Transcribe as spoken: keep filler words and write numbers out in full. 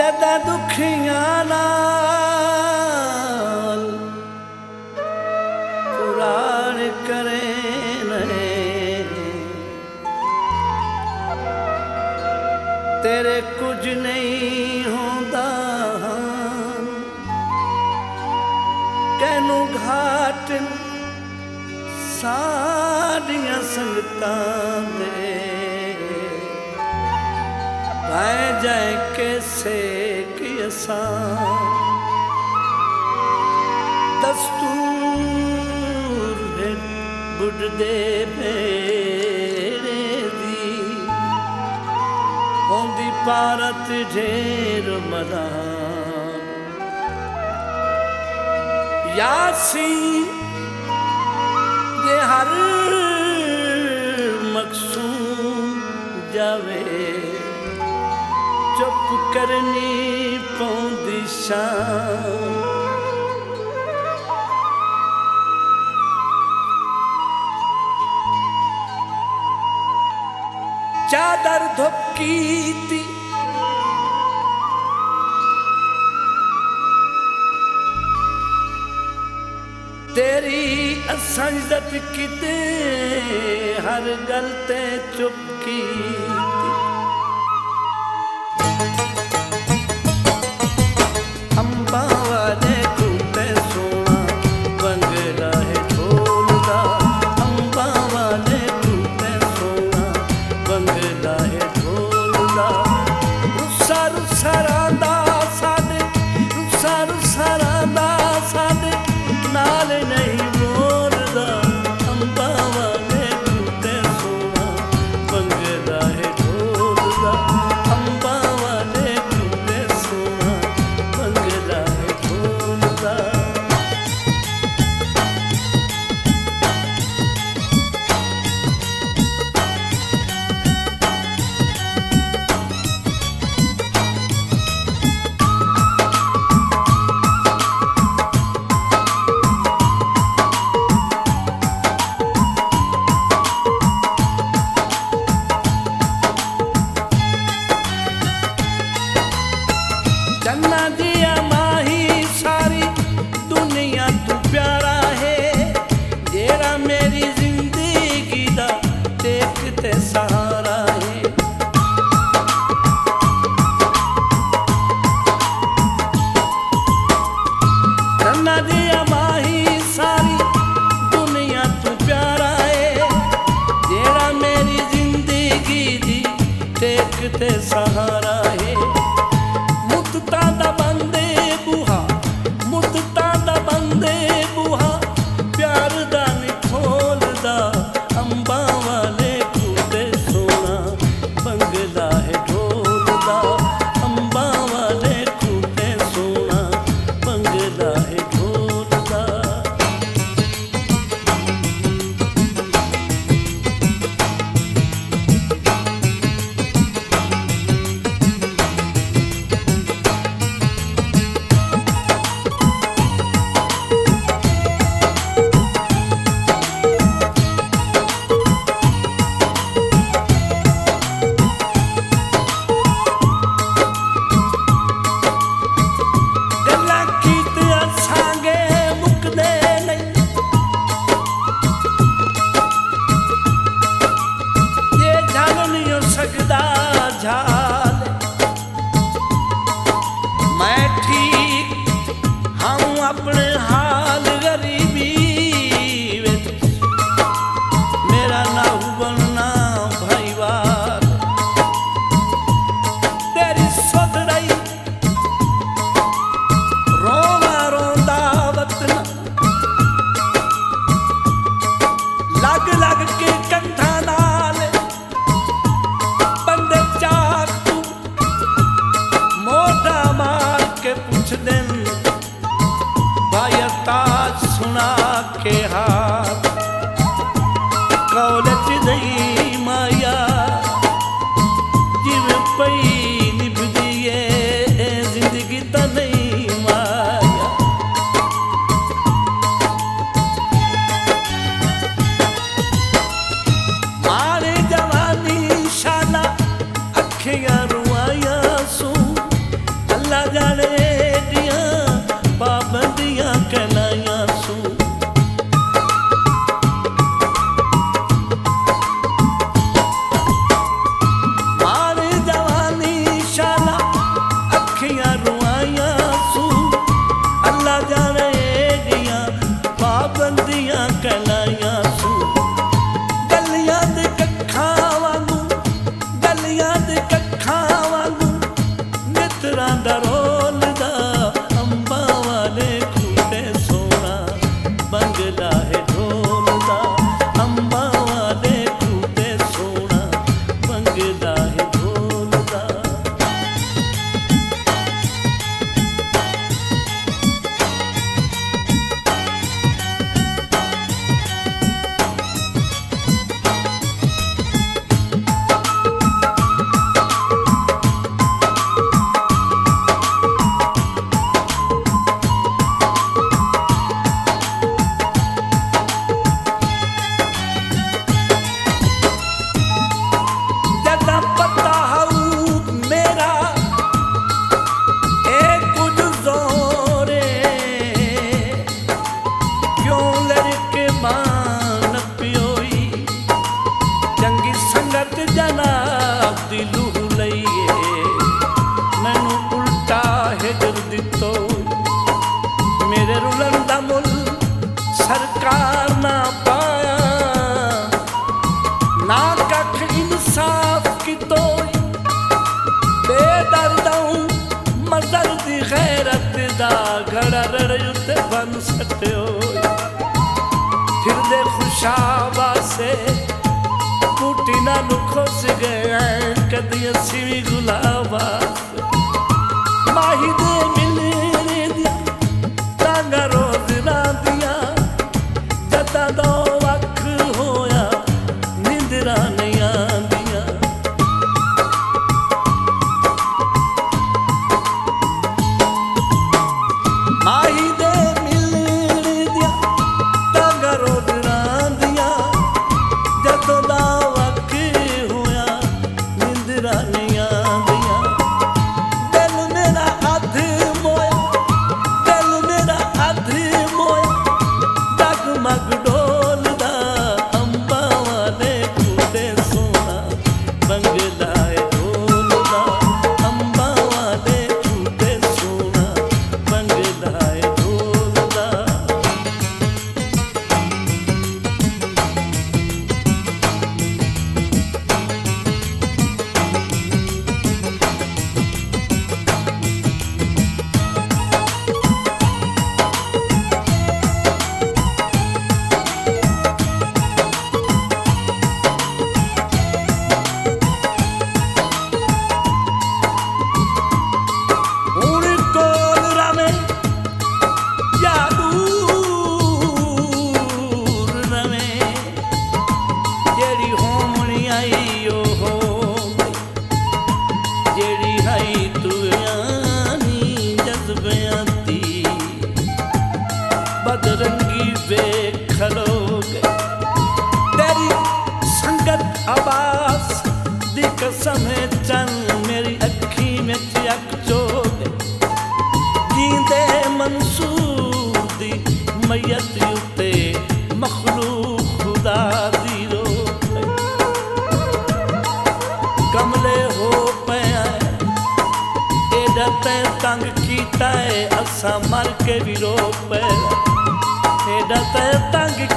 दर्द दुखियां नाल पुराण करे तेरे कुछ नहीं होंदा कैनू घाट साड़ियां संगतां दे पाए जाए कैसे कि असां दस्तूर है बुढ़दे बेड़े दी होंदी पारत ढेर मदान यासी ये हर मकसूम जावे चुप करनी पौंदी शान चादर धुपकी थी तेरी असां इज्जत किते हर गल ते चुप की अंबा वाले कूटे सोना बंगला है ढोलदा अंबा वाले कूटे सोना बंगला है ढोलदा रुसा रुसा रांदा साडे रुसा रुसा रांदा साडे नाल नहीं बोलदा अंबा वाले कूटे सोना बंगला है ढोलदा अंबा वाले कूटे सोना बंगला है ढोलदा चन्ना दिया माही सारी दुनिया तू प्यारा है जेरा मेरी जिंदगी दा देखते सहारा है चन्ना दिया माही सारी दुनिया तू प्यारा है जेरा मेरी जिंदगी दी देखते सहारा है मुत्ता दा बंदे बुहा मुत्ता दा बंदे बुहा प्यार दा नहीं खोलदा अंबा वाले कूटे सोना बंगला है ढोलदा अंबा वाले कूटे सोना बंगला है ढोलदा मैं ठीक हाँ अपने हाल गरीबी विच मेरा ना बनना भाईवाल तेरी सुध रही रोवा रोंदा वतन लग लग के कंधा नाल बंदे चाक तू मोटा मार के पूछ दिन भाई ताज सुना के हाथ कौलच दई माया जिव पई निभदिए जिंदगी तो नहीं माया मारे जवानी शाला अखियां रुआया सू सटियो फिरदे खुशाबा से बूटी नाल खुस गया कदी असी भी गुलाबा माही दे मिलने दिया तांगा रोज रांदिया जदा दो वख होया निंदरा नहीं आंदिया माही दे मिलने दिया तांगा रोज रांदिया जदों दा वख होया निंदरा नहीं आंदिया दिल मेरा अध मोया दिल मेरा अध मोया डगमग डोलदा अंबा वाले कूड़े सोना बंगला है डोलदा अंबा वाले कूड़े सोना बंगला है डोलदा हुण कोल रवे या दूर रवे जेड़ी होमणी आई ओ हो जेड़ी आई तू यानी जज्बियां दी बदरंगी वेख खलोगे तेरी संगत आवाज दी कसम है चन मेरी अखी में चक चोगे जींदे मंसूर दी मैयत उते मखलूक खुदा दी रोके कमले हो पया एडा ते तंग कीता है असा मर के भी रो पे एडा ते तंग